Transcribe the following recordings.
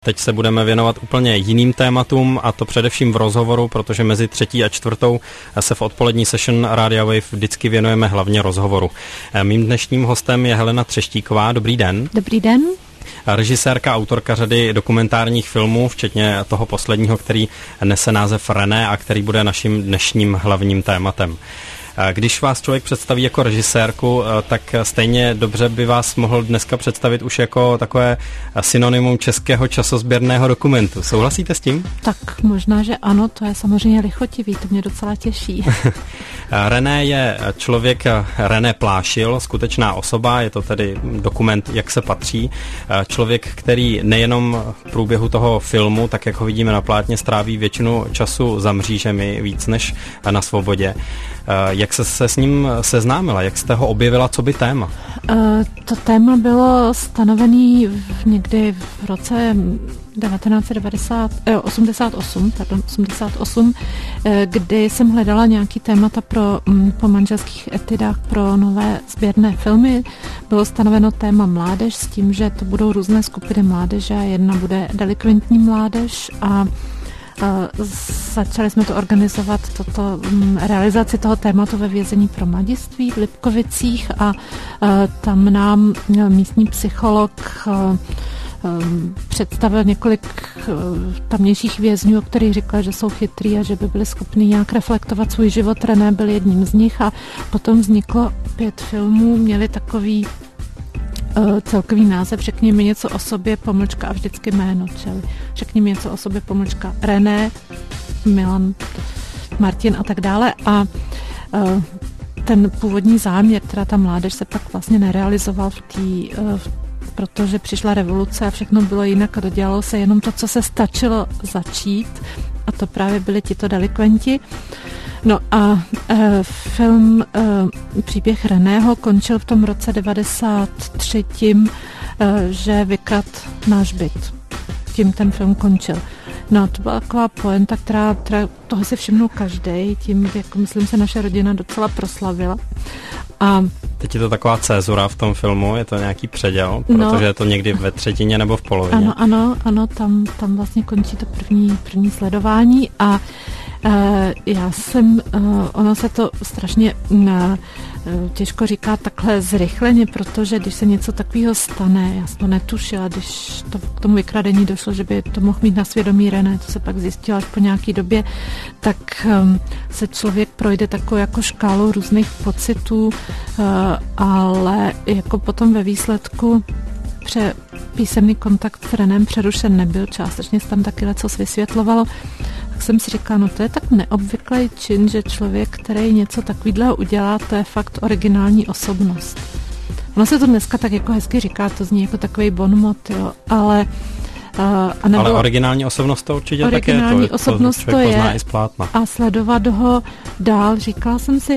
Teď se budeme věnovat úplně jiným tématům, a to především v rozhovoru, protože mezi 3. a 4. se v odpolední session Rádia Wave vždycky věnujeme hlavně rozhovoru. Mým dnešním hostem je Helena Třeštíková. Dobrý den. Dobrý den. Režisérka, autorka řady dokumentárních filmů, včetně toho posledního, který nese název René a který bude naším dnešním hlavním tématem. Když vás člověk představí jako režisérku, tak stejně dobře by vás mohl dneska představit už jako takové synonymum českého časozběrného dokumentu. Souhlasíte s tím? Tak možná, že ano, to je samozřejmě lichotivý, to mě docela těší. René je člověk, René Plášil, skutečná osoba, je to tedy dokument, jak se patří. Člověk, který nejenom v průběhu toho filmu, tak jak ho vidíme na plátně, stráví většinu času za mřížemi, víc než na svobodě. Jak se s ním seznámila? Jak jste ho objevila, co by téma? To téma bylo stanovené někdy v roce 1988, kdy jsem hledala nějaký témata po manželských etidách pro nové sběrné filmy. Bylo stanoveno téma mládež s tím, že to budou různé skupiny mládeže a jedna bude delikventní mládež a začali jsme to organizovat, realizaci toho tématu ve vězení pro mladiství v Lipkovicích a tam nám místní psycholog představil několik tamnějších vězňů, o kterých říkal, že jsou chytrý a že by byli schopni nějak reflektovat svůj život. René byl jedním z nich a potom vzniklo 5 filmů, měli takový celkový název Řekni mi něco o sobě, pomlčka a vždycky jméno, čili Řekni mi něco o sobě, pomlčka René, Milan, Martin a tak dále a ten původní záměr, teda ta mládež se pak vlastně nerealizoval protože přišla revoluce a všechno bylo jinak a dodělalo se jenom to, co se stačilo začít a to právě byli tito delikventi. No a film Příběh Reného končil v tom roce 93, že vykradl náš byt. Tím ten film končil. No to byla taková poenta, která toho si všimnul každej, tím, jak myslím se naše rodina docela proslavila. A teď je to taková cézura v tom filmu, je to nějaký předěl, protože je to někdy ve třetině nebo v polovině. Ano, tam vlastně končí to první sledování a já jsem, ono se to strašně těžko říká takhle zrychleně, protože když se něco takového stane, já jsem to netušila, když to k tomu vykradení došlo, že by to mohl mít na svědomí René, to se pak zjistilo až po nějaký době, tak se člověk projde takovou jako škálu různých pocitů, ale jako potom ve výsledku písemný kontakt s Renem přerušen nebyl, částečně se tam taky lecos vysvětlovalo, tak jsem si říkala, no to je tak neobvyklý čin, že člověk, který něco takového udělá, to je fakt originální osobnost. Ono se to dneska tak jako hezky říká, to zní jako takový bonmot, jo, ale ale originální osobnost to určitě také je, to člověk pozná i z plátna. A sledovat ho dál, říkala jsem si,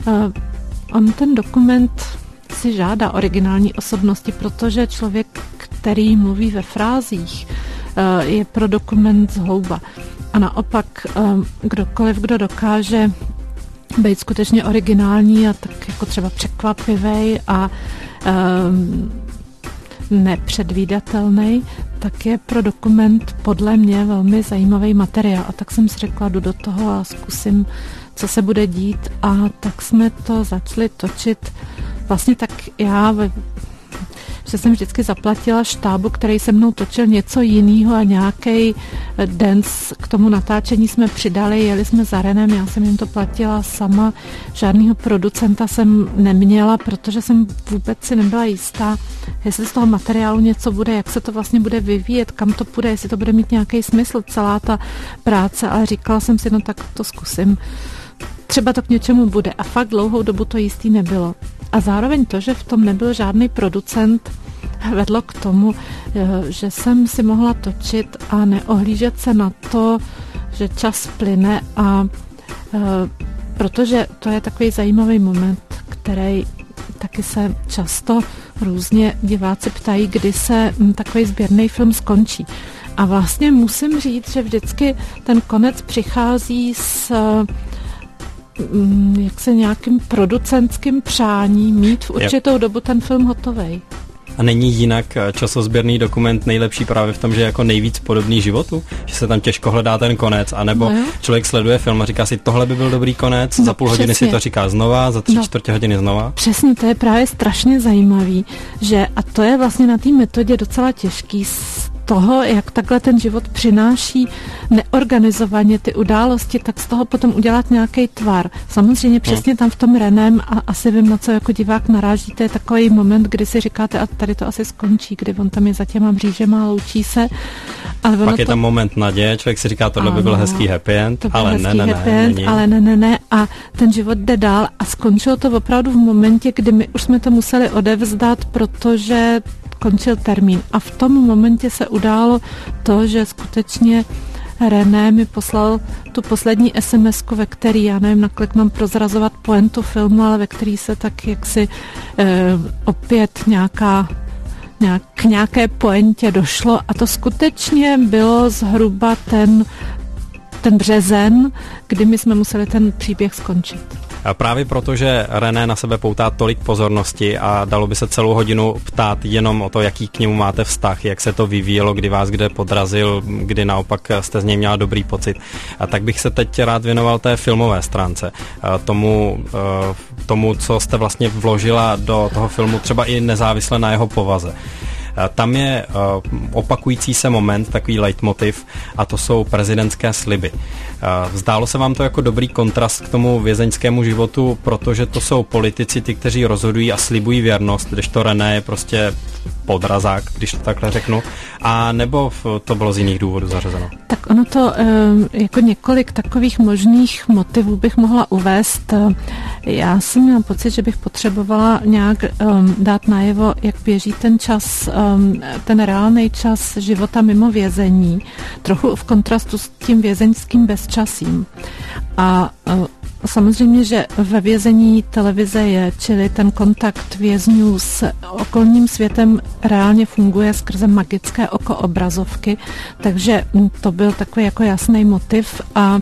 on ten dokument si žádá originální osobnosti, protože člověk, který mluví ve frázích, je pro dokument zhouba. A naopak kdokoliv, kdo dokáže být skutečně originální a tak jako třeba překvapivý a nepředvídatelný, tak je pro dokument podle mě velmi zajímavý materiál. A tak jsem si řekla, jdu do toho a zkusím, co se bude dít. A tak jsme to začali točit. Vlastně tak že jsem vždycky zaplatila štábu, který se mnou točil něco jiného a nějaký den k tomu natáčení jsme přidali, jeli jsme za Renem, já jsem jim to platila sama, žádného producenta jsem neměla, protože jsem vůbec si nebyla jistá, jestli z toho materiálu něco bude, jak se to vlastně bude vyvíjet, kam to půjde, jestli to bude mít nějaký smysl, celá ta práce, ale říkala jsem si, no tak to zkusím. Třeba to k něčemu bude a fakt dlouhou dobu to jistý nebylo. A zároveň to, že v tom nebyl žádný producent, vedlo k tomu, že jsem si mohla točit a neohlížet se na to, že čas plyne a protože to je takový zajímavý moment, který taky se často různě diváci ptají, kdy se takový sběrný film skončí. A vlastně musím říct, že vždycky ten konec přichází s nějakým producentským přáním mít v určitou dobu ten film hotovej. A není jinak časozběrný dokument nejlepší právě v tom, že je jako nejvíc podobný životu? Že se tam těžko hledá ten konec, anebo člověk sleduje film a říká si, tohle by byl dobrý konec, za půl hodiny si to říká znova, za 3/4 hodiny znova? Přesně, to je právě strašně zajímavý, že a to je vlastně na té metodě docela těžký toho, jak takhle ten život přináší neorganizovaně ty události, tak z toho potom udělat nějaký tvar. Samozřejmě přesně tam v tom Reném, a asi vím, na co jako divák narážíte, je takový moment, kdy si říkáte, a tady to asi skončí, kdy on tam je za těma mřížema, loučí se. Ale pak je tam moment naděje, člověk si říká, tohle by byl hezký happy end, ale ne. A ten život jde dál a skončilo to opravdu v momentě, kdy my už jsme to museli odevzdat, protože končil termín. A v tom momentě se událo to, že skutečně René mi poslal tu poslední SMS-ku, ve který, já nevím, nakolik mám prozrazovat pointu filmu, ale ve který se tak jaksi opět k nějaké pointě došlo. A to skutečně bylo zhruba ten březen, kdy my jsme museli ten příběh skončit. A právě proto, že René na sebe poutá tolik pozornosti a dalo by se celou hodinu ptát jenom o to, jaký k němu máte vztah, jak se to vyvíjelo, kdy vás kde podrazil, kdy naopak jste z něj měla dobrý pocit. A tak bych se teď rád věnoval té filmové stránce. Tomu, co jste vlastně vložila do toho filmu, třeba i nezávisle na jeho povaze. Tam je opakující se moment, takový leitmotiv, a to jsou prezidentské sliby. Zdálo se vám to jako dobrý kontrast k tomu vězeňskému životu, protože to jsou politici, ty, kteří rozhodují a slibují věrnost, kdežto René je prostě podrazák, když to takhle řeknu, a nebo to bylo z jiných důvodů zařazeno? Tak ono to jako několik takových možných motivů bych mohla uvést. Já jsem měla pocit, že bych potřebovala nějak dát najevo, jak běží ten čas, ten reálný čas života mimo vězení, trochu v kontrastu s tím vězeňským bezčasím. A samozřejmě, že ve vězení televize je, čili ten kontakt vězňů s okolním světem reálně funguje skrze magické oko obrazovky, takže to byl takový jako jasný motiv a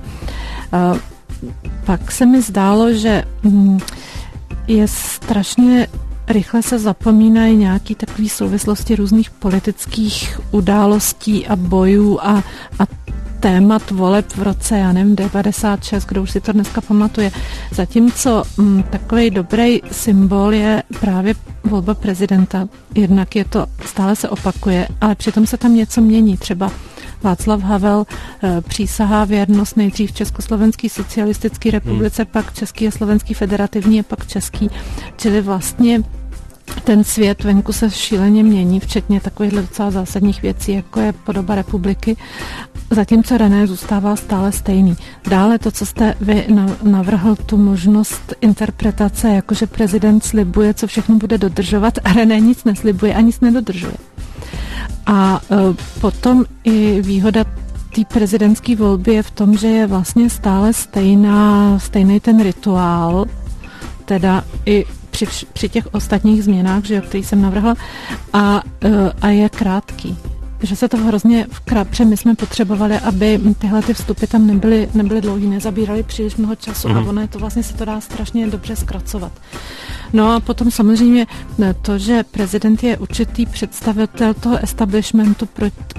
pak se mi zdálo, že je strašně rychle se zapomínají nějaké takové souvislosti různých politických událostí a bojů a témat voleb v roce, já nevím, 96, kdo už si to dneska pamatuje. Zatímco takový dobrý symbol je právě volba prezidenta. Jednak je to, stále se opakuje, ale přitom se tam něco mění. Třeba Václav Havel přísahá věrnost nejdřív Československé socialistické republice, pak Český a Slovenský federativní a pak Český. Čili vlastně ten svět venku se šíleně mění, včetně takovýchhle docela zásadních věcí, jako je podoba republiky, zatímco René zůstává stále stejný. Dále to, co jste vy navrhl, tu možnost interpretace, jakože prezident slibuje, co všechno bude dodržovat a René nic neslibuje a nic nedodržuje. A potom i výhoda té prezidentské volby je v tom, že je vlastně stále stejný ten rituál, teda i při těch ostatních změnách, že, který jsem navrhla, a je krátký. Že se to hrozně protože my jsme potřebovali, aby tyhle ty vstupy tam nebyly dlouhý, nezabíraly příliš mnoho času a ono je to vlastně se to dá strašně dobře zkracovat. No a potom samozřejmě to, že prezident je určitý představitel toho establishmentu,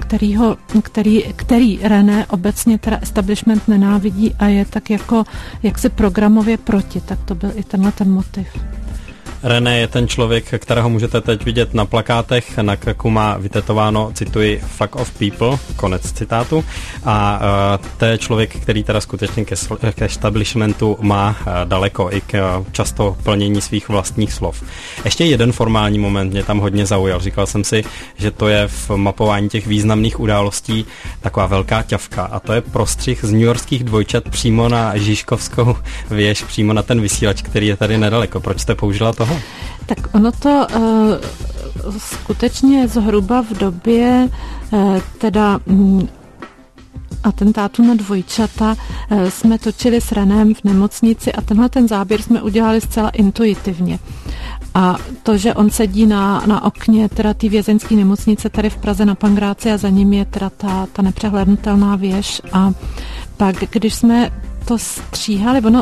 který René obecně teda establishment nenávidí a je tak jako jaksi programově proti, tak to byl i tenhle ten motiv. René je ten člověk, kterého můžete teď vidět na plakátech, na krku má vytetováno, cituji, Flag of People, konec citátu, a to je člověk, který teda skutečně ke establishmentu má daleko i k často plnění svých vlastních slov. Ještě jeden formální moment mě tam hodně zaujal. Říkal jsem si, že to je v mapování těch významných událostí taková velká ťavka, a to je prostřih z newyorských dvojčat přímo na Žižkovskou věž, přímo na ten vysílač, který je tady nedaleko. Proč jste použila toho? Tak ono to skutečně zhruba v době teda atentátu na dvojčata jsme točili s Renem v nemocnici a tenhle ten záběr jsme udělali zcela intuitivně. A to, že on sedí na okně teda té vězeňské nemocnice tady v Praze na Pangráci a za ním je teda ta nepřehlédnutelná věž, a pak, když jsme to stříhali, ono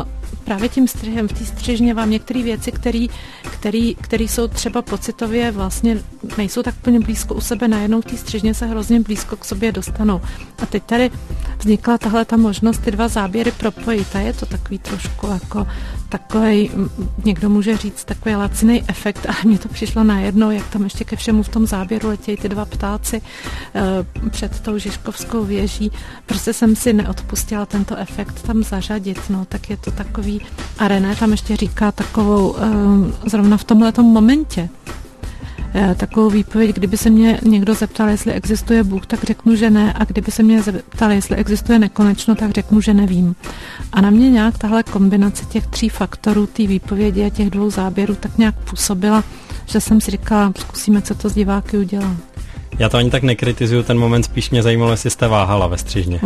právě tím střihem, v té střižně vám některé věci, které jsou třeba pocitově vlastně nejsou tak plně blízko u sebe, najednou v té střižně se hrozně blízko k sobě dostanou. A teď tady vznikla tahle ta možnost ty dva záběry propojit a je to takový trošku jako takovej, někdo může říct, takový laciný efekt, ale mně to přišlo najednou, jak tam ještě ke všemu v tom záběru letějí ty dva ptáci před tou Žižkovskou věží. Prostě jsem si neodpustila tento efekt tam zařadit, no, tak je to takový, a René tam ještě říká takovou, zrovna v tomhletom momentě, takovou výpověď, kdyby se mě někdo zeptal, jestli existuje Bůh, tak řeknu, že ne, a kdyby se mě zeptal, jestli existuje nekonečno, tak řeknu, že nevím. A na mě nějak tahle kombinace těch 3 faktorů, té výpovědi a těch 2 záběrů tak nějak působila, že jsem si říkala, zkusíme, co to s diváky udělá. Já to ani tak nekritizuju, ten moment spíš mě zajímalo, jestli jste váhala ve střižně.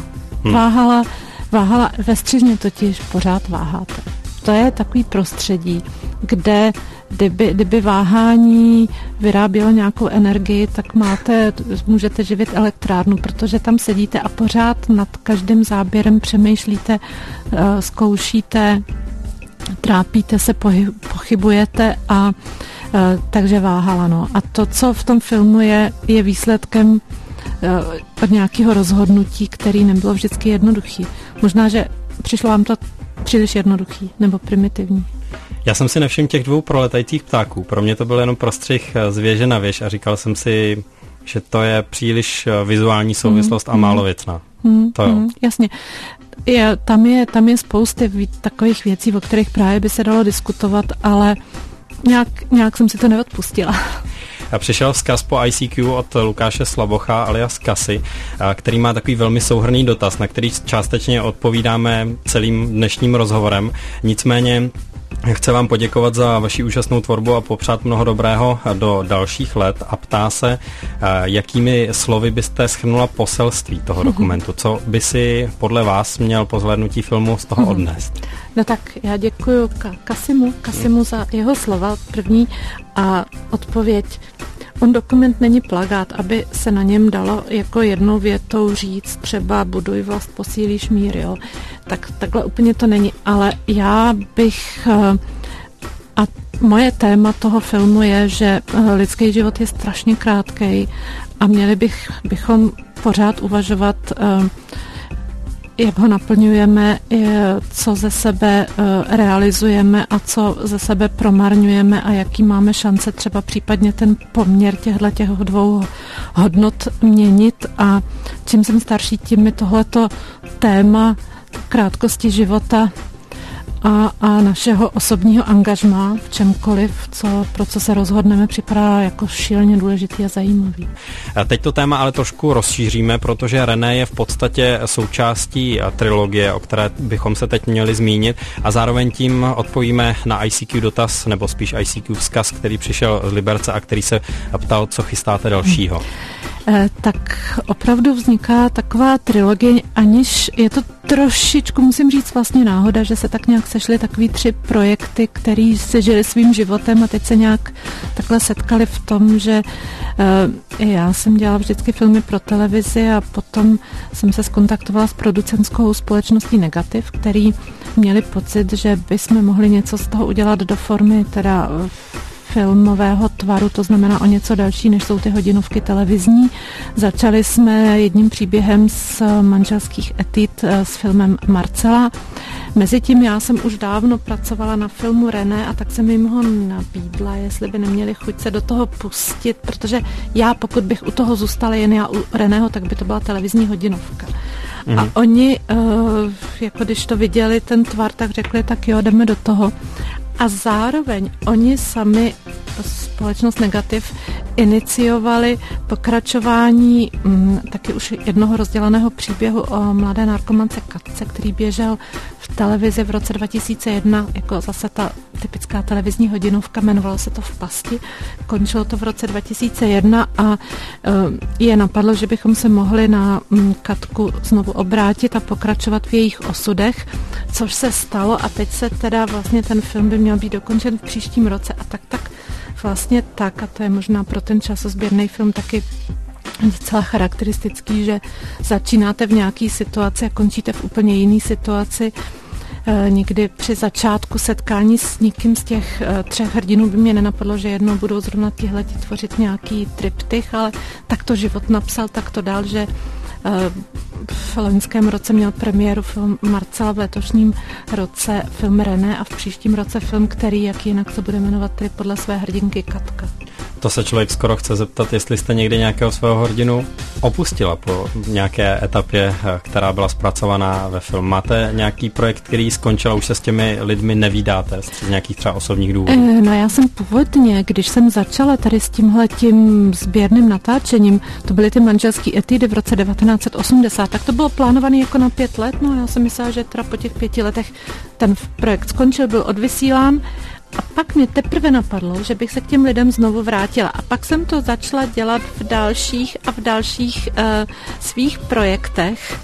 Váhala, ve střižně totiž pořád váháte. To je takový prostředí, kde kdyby váhání vyrábělo nějakou energii, tak můžete živit elektrárnu, protože tam sedíte a pořád nad každým záběrem přemýšlíte, zkoušíte, trápíte se, pochybujete a takže váhala. No. A to, co v tom filmu je výsledkem od nějakého rozhodnutí, který nebylo vždycky jednoduchý. Možná, že přišlo vám to příliš jednoduchý nebo primitivní. Já jsem si nevšiml těch 2 proletajících ptáků. Pro mě to byl jenom prostřih z věže na věž a říkal jsem si, že to je příliš vizuální souvislost a málo věcná. To jo. Jasně. Tam je spousty takových věcí, o kterých právě by se dalo diskutovat, ale nějak jsem si to neodpustila. Přišel vzkaz po ICQ od Lukáše Slabocha alias Kasy, který má takový velmi souhrnný dotaz, na který částečně odpovídáme celým dnešním rozhovorem. Nicméně chci vám poděkovat za vaši úžasnou tvorbu a popřát mnoho dobrého do dalších let a ptá se, jakými slovy byste shrnula poselství toho dokumentu. Co by si podle vás měl po zhlédnutí filmu z toho odnést? No tak já děkuju Kasimu za jeho slova první a odpověď. On dokument není plagát, aby se na něm dalo jako jednou větou říct třeba buduj vlast, posílíš mír, jo. Takhle úplně to není, ale já bych a moje téma toho filmu je, že lidský život je strašně krátkej a měli bychom pořád uvažovat, jak ho naplňujeme, co ze sebe realizujeme a co ze sebe promarňujeme a jaký máme šance třeba případně ten poměr těch 2 hodnot měnit. A čím jsem starší, tím mi tohleto téma krátkosti života a našeho osobního angažmá v čemkoliv, pro co se rozhodneme, připadá jako šíleně důležitý a zajímavý. Teď to téma ale trošku rozšíříme, protože René je v podstatě součástí trilogie, o které bychom se teď měli zmínit, a zároveň tím odpovíme na ICQ dotaz, nebo spíš ICQ vzkaz, který přišel z Liberce a který se ptal, co chystáte dalšího. Tak opravdu vzniká taková trilogie, aniž je to trošičku, musím říct, vlastně náhoda, že se tak nějak sešly takový 3 projekty, který se žili svým životem a teď se nějak takhle setkali v tom, že já jsem dělala vždycky filmy pro televizi a potom jsem se skontaktovala s producentskou společností Negativ, který měli pocit, že bychom mohli něco z toho udělat do formy teda filmového tvaru, to znamená o něco další, než jsou ty hodinovky televizní. Začali jsme jedním příběhem z manželských etid s filmem Marcela. Mezitím já jsem už dávno pracovala na filmu René a tak jsem jim ho nabídla, jestli by neměli chuť se do toho pustit, protože já, pokud bych u toho zůstala jen já u Reného, tak by to byla televizní hodinovka. A oni, jako když to viděli, ten tvar, tak řekli, tak jo, jdeme do toho. A zároveň oni sami, společnost Negativ, iniciovali pokračování taky už jednoho rozdělaného příběhu o mladé narkomance Katce, který běžel v televizi v roce 2001, jako zase ta typická televizní hodinovka, jmenovalo se to V pasti. Končilo to v roce 2001 a je napadlo, že bychom se mohli na Katku znovu obrátit a pokračovat v jejich osudech, což se stalo a teď se teda vlastně ten film by měl být dokončen v příštím roce a tak vlastně tak, a to je možná pro ten časozběrný film taky docela charakteristický, že začínáte v nějaký situaci a končíte v úplně jiný situaci. nikdy při začátku setkání s někým z těch 3 hrdinů by mě nenapadlo, že jednou budou zrovna tihleti tvořit nějaký triptych, ale tak to život napsal, tak to dál, že v loňském roce měl premiéru film Marcela, v letošním roce film René a v příštím roce film, který, jak jinak se bude jmenovat, tedy podle své hrdinky Katka. To se člověk skoro chce zeptat, jestli jste někdy nějakého svého hrdinu opustila po nějaké etapě, která byla zpracovaná ve filmu. Máte nějaký projekt, který skončil a už se s těmi lidmi nevídáte z nějakých třeba osobních důvodů? No já jsem původně, když jsem začala tady s tímhletím sběrným natáčením, to byly ty manželský etudy v roce 1980, tak to bylo plánované jako na 5 let, no já jsem myslela, že teda po těch 5 letech ten projekt skončil, byl odvysílán. A pak mě teprve napadlo, že bych se k těm lidem znovu vrátila. A pak jsem to začala dělat v dalších svých projektech.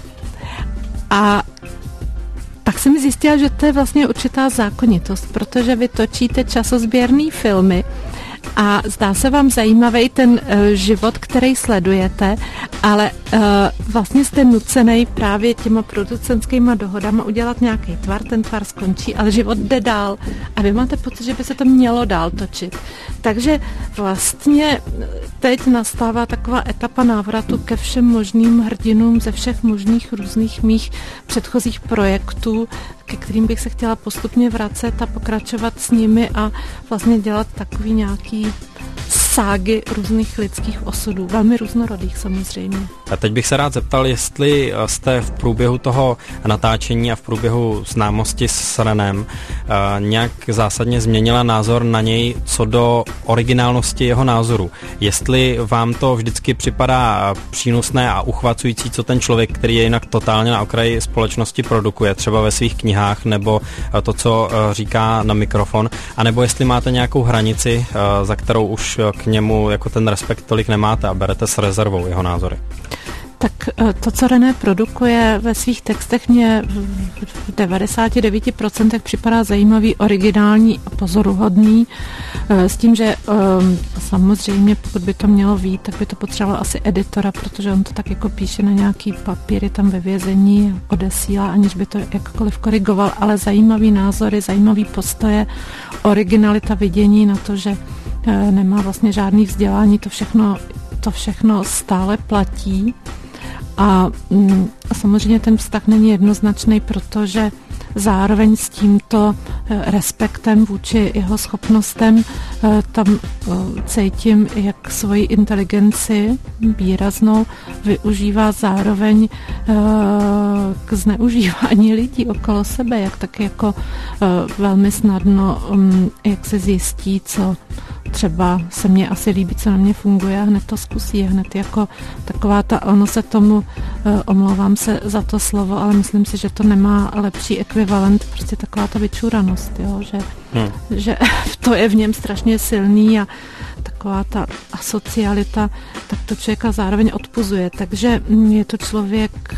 A pak jsem zjistila, že to je vlastně určitá zákonitost, protože vy točíte časozběrný filmy a zdá se vám zajímavý ten život, který sledujete, ale vlastně jste nucený právě těma producentskýma dohodama udělat nějaký tvar, ten tvar skončí, ale život jde dál a vy máte pocit, že by se to mělo dál točit. Takže vlastně teď nastává taková etapa návratu ke všem možným hrdinům ze všech možných různých mých předchozích projektů, ke kterým bych se chtěla postupně vracet a pokračovat s nimi a vlastně dělat takový nějaký ságy různých lidských osudů, velmi různorodých samozřejmě. A teď bych se rád zeptal, jestli jste v průběhu toho natáčení a v průběhu známosti s Renem nějak zásadně změnila názor na něj co do originálnosti jeho názoru. Jestli vám to vždycky připadá přínosné a uchvacující, co ten člověk, který je jinak totálně na okraji společnosti, produkuje, třeba ve svých knihách, nebo to, co říká na mikrofon, anebo jestli máte nějakou hranici, za kterou už k němu jako ten respekt tolik nemáte a berete s rezervou jeho názory. Tak to, co René produkuje ve svých textech, mě v 99% připadá zajímavý, originální a pozoruhodný, s tím, že samozřejmě, pokud by to mělo vyjít, tak by to potřeboval asi editora, protože on to tak jako píše na nějaký papíry tam ve vězení, odesílá, aniž by to jakkoliv korigoval, ale zajímavý názory, zajímavý postoje, originalita vidění na to, že nemá vlastně žádný vzdělání, to všechno stále platí. A samozřejmě ten vztah není jednoznačný, protože zároveň s tímto respektem vůči jeho schopnostem tam cítím, jak svoji inteligenci výraznou využívá zároveň k zneužívání lidí okolo sebe, jak tak jako velmi snadno, jak se zjistí, co třeba se mně asi líbí, co na mě funguje a hned to zkusí, hned jako taková ono se tomu, omlouvám se za to slovo, ale myslím si, že to nemá lepší ekvivalent, prostě taková ta vyčuranost, jo, že to je v něm strašně silný a taková ta asocialita, tak to člověka zároveň odpuzuje, takže je to člověk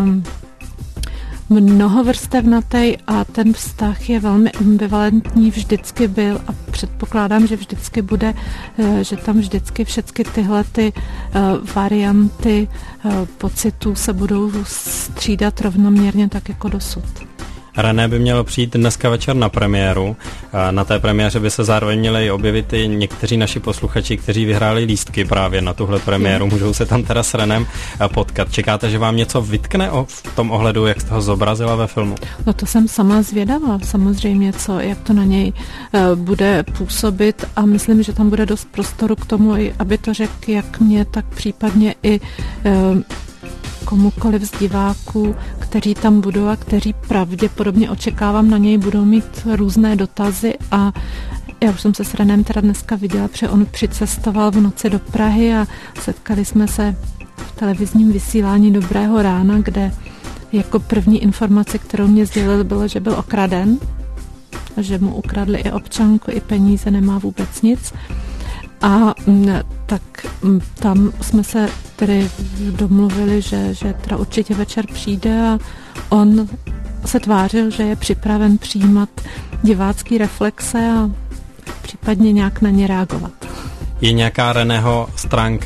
mnohovrstevnatý a ten vztah je velmi ambivalentní, vždycky byl a předpokládám, že vždycky bude, že tam vždycky všechny tyhle ty varianty pocitů se budou střídat rovnoměrně tak jako dosud. René by měl přijít dneska večer na premiéru. Na té premiéře by se zároveň měli objevit i někteří naši posluchači, kteří vyhráli lístky právě na tuhle premiéru. Můžou se tam teda s Renem potkat. Čekáte, že vám něco vytkne v tom ohledu, jak jste ho zobrazila ve filmu? No to jsem sama zvědavá, samozřejmě, jak to na něj bude působit a myslím, že tam bude dost prostoru k tomu, aby to řekl jak mě, tak případně i komukoliv z diváků, kteří tam budou a kteří pravděpodobně očekávám na něj budou mít různé dotazy a já už jsem se s Renem teda dneska viděla, protože on přicestoval v noci do Prahy a setkali jsme se v televizním vysílání Dobrého rána, kde jako první informace, kterou mě sdělil, bylo, že byl okraden, že mu ukradli i občanku, i peníze, nemá vůbec nic. A tak tam jsme se tedy domluvili, že teda určitě večer přijde a on se tvářil, že je připraven přijímat divácký reflexe a případně nějak na ně reagovat. Je nějaká Reného stránka,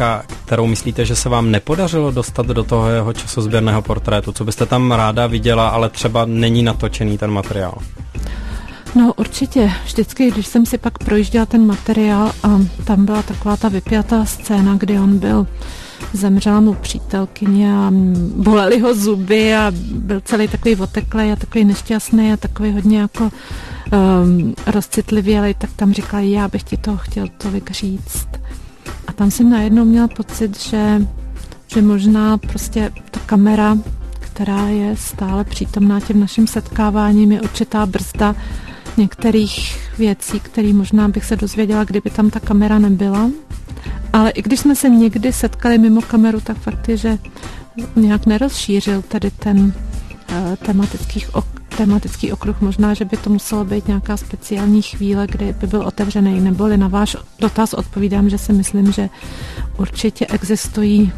kterou myslíte, že se vám nepodařilo dostat do toho jeho časozběrného portrétu? Co byste tam ráda viděla, ale třeba není natočený ten materiál? No určitě. Vždycky, když jsem si pak projížděla ten materiál a tam byla taková ta vypjatá scéna, kdy on zemřela mu přítelkyně a bolely ho zuby a byl celý takový oteklej a takový nešťastný a takový hodně jako rozcitlivělej, tak tam říkala, já bych ti to chtěl tolik říct. A tam jsem najednou měla pocit, že možná prostě ta kamera, která je stále přítomná těm našim setkáváním, je určitá brzda některých věcí, které možná bych se dozvěděla, kdyby tam ta kamera nebyla. Ale i když jsme se někdy setkali mimo kameru, tak fakt je, že nějak nerozšířil tady ten tematický okruh. Možná, že by to muselo být nějaká speciální chvíle, kdy by byl otevřený. Neboli na váš dotaz odpovídám, že si myslím, že určitě existují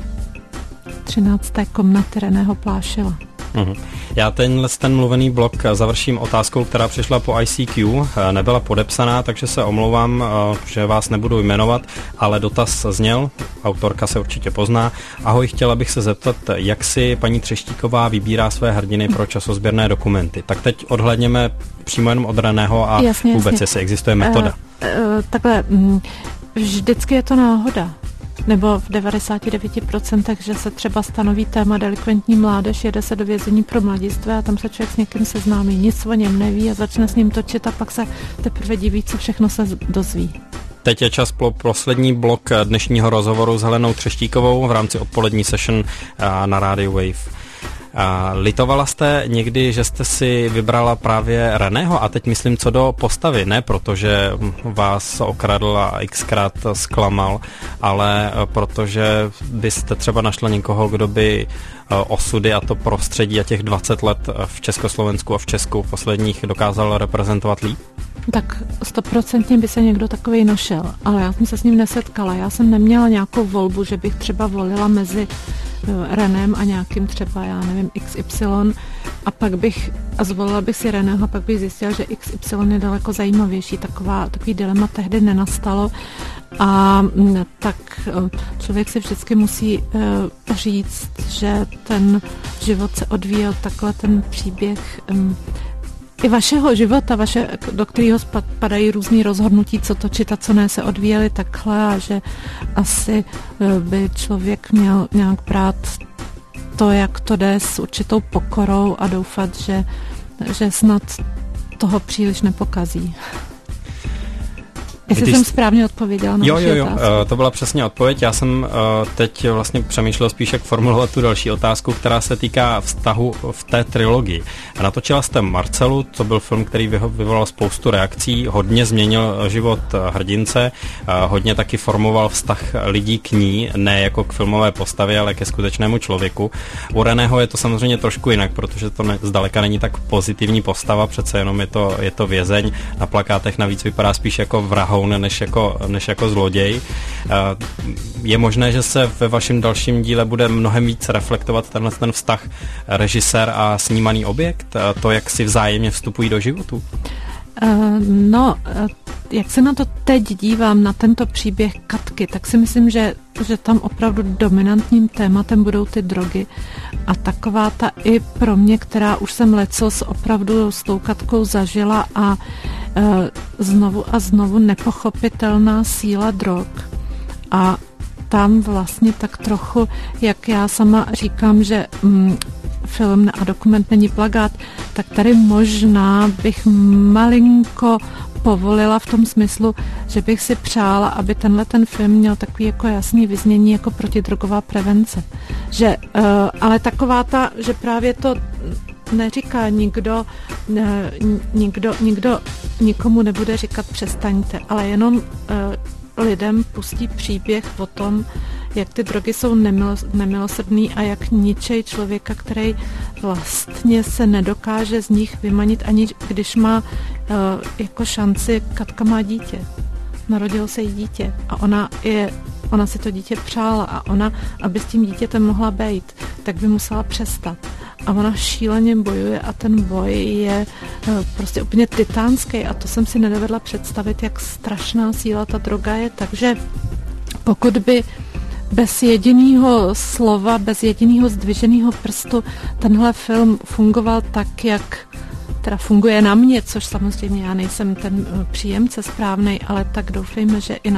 13. komnaty Reného Plášila. Já ten mluvený blok završím otázkou, která přišla po ICQ, nebyla podepsaná, takže se omlouvám, že vás nebudu jmenovat, ale dotaz zněl, autorka se určitě pozná. Ahoj, chtěla bych se zeptat, jak si paní Třeštíková vybírá své hrdiny pro časozběrné dokumenty. Tak teď odhlédněme přímo jenom od Reného a vůbec, jestli existuje metoda. Takhle, vždycky je to náhoda. Nebo v 99%, že se třeba stanoví téma delikventní mládež, jede se do vězení pro mladistvé a tam se člověk s někým seznámí, nic o něm neví a začne s ním točit a pak se teprve diví, co všechno se dozví. Teď je čas pro poslední blok dnešního rozhovoru s Helenou Třeštíkovou v rámci odpolední session na rádiu Wave. Litovala jste někdy, že jste si vybrala právě Reného? A teď myslím co do postavy, ne protože vás okradl a xkrát zklamal, ale protože byste třeba našla někoho, kdo by osudy a to prostředí a těch 20 let v Československu a v Česku posledních dokázal reprezentovat líp? Tak 100% by se někdo takovej našel, ale já jsem se s ním nesetkala. Já jsem neměla nějakou volbu, že bych třeba volila mezi Renem a nějakým třeba, já nevím, XY a zvolila bych si Reného a pak bych zjistila, že XY je daleko zajímavější. Takový dilema tehdy nenastalo a tak člověk si vždycky musí říct, že ten život se odvíjel takhle, ten příběh i vašeho života, do kterého padají různý rozhodnutí, co točit a co ne, se odvíjely takhle a že asi by člověk měl nějak brát to, jak to jde, s určitou pokorou a doufat, že snad toho příliš nepokazí. Jestli jsem správně odpověděla na vaši otázku. To byla přesně odpověď. Já jsem teď vlastně přemýšlel spíš, jak formulovat tu další otázku, která se týká vztahu v té trilogii. Natočila jste Marcelu, to byl film, který vyvolal spoustu reakcí, hodně změnil život hrdince, hodně taky formoval vztah lidí k ní, ne jako k filmové postavě, ale ke skutečnému člověku. U Reného je to samozřejmě trošku jinak, protože to zdaleka není tak pozitivní postava, přece jenom je to vězeň. Na plakátech navíc vypadá spíš jako vrahoun, než jako zloděj. Je možné, že se ve vašem dalším díle bude mnohem víc reflektovat ten vztah režisér a snímaný objekt? To, jak si vzájemně vstupují do životu? Jak se na to teď dívám, na tento příběh Katky, tak si myslím, že tam opravdu dominantním tématem budou ty drogy. A taková ta i pro mě, která už jsem lecos opravdu s tou Katkou zažila a znovu a znovu nepochopitelná síla drog. A tam vlastně tak trochu, jak já sama říkám, že film a dokument není plagát, tak tady možná bych malinko povolila v tom smyslu, že bych si přála, aby ten film měl takový jako jasný vyznění jako protidrogová prevence. Ale taková že právě to neříká nikdo nikomu nebude říkat přestaňte, ale jenom lidem pustí příběh o tom, jak ty drogy jsou nemilosrdný a jak ničej člověka, který vlastně se nedokáže z nich vymanit, ani když má jako šanci. Katka má dítě. Narodilo se jí dítě a ona si to dítě přála a ona, aby s tím dítětem mohla bejt, tak by musela přestat. A ona šíleně bojuje a ten boj je prostě úplně titánský a to jsem si nedovedla představit, jak strašná síla ta droga je, takže pokud by bez jediného slova, bez jediného zdviženého prstu tenhle film fungoval tak, jak teda funguje na mě, což samozřejmě já nejsem ten příjemce správnej, ale tak doufejme, že i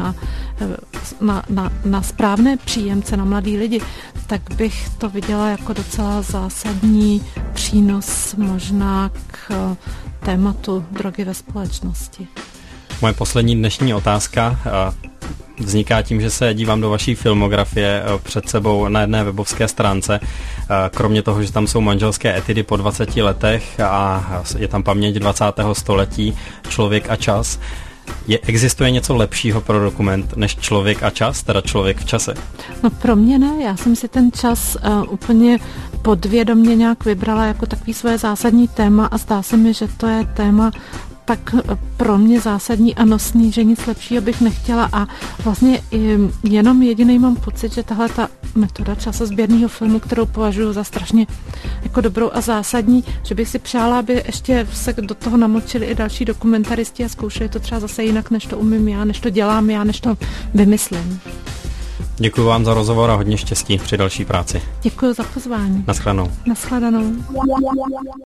na správné příjemce, na mladý lidi, tak bych to viděla jako docela zásadní přínos možná k tématu drogy ve společnosti. Moje poslední dnešní otázka vzniká tím, že se dívám do vaší filmografie před sebou na jedné webovské stránce. Kromě toho, že tam jsou manželské etidy po 20 letech a je tam paměť 20. století, Člověk a čas. Existuje něco lepšího pro dokument než Člověk a čas, teda Člověk v čase? No pro mě ne, já jsem si ten čas úplně podvědomě nějak vybrala jako takový své zásadní téma a zdá se mi, že to je téma tak pro mě zásadní a nosný, že nic lepšího bych nechtěla a vlastně jenom jediný mám pocit, že tahle ta metoda časozběrného filmu, kterou považuji za strašně jako dobrou a zásadní, že bych si přála, aby ještě se do toho namočili i další dokumentaristi a zkoušeli to třeba zase jinak, než to umím já, než to dělám já, než to vymyslím. Děkuji vám za rozhovor a hodně štěstí při další práci. Děkuji za pozvání. Naschledanou. Naschledanou.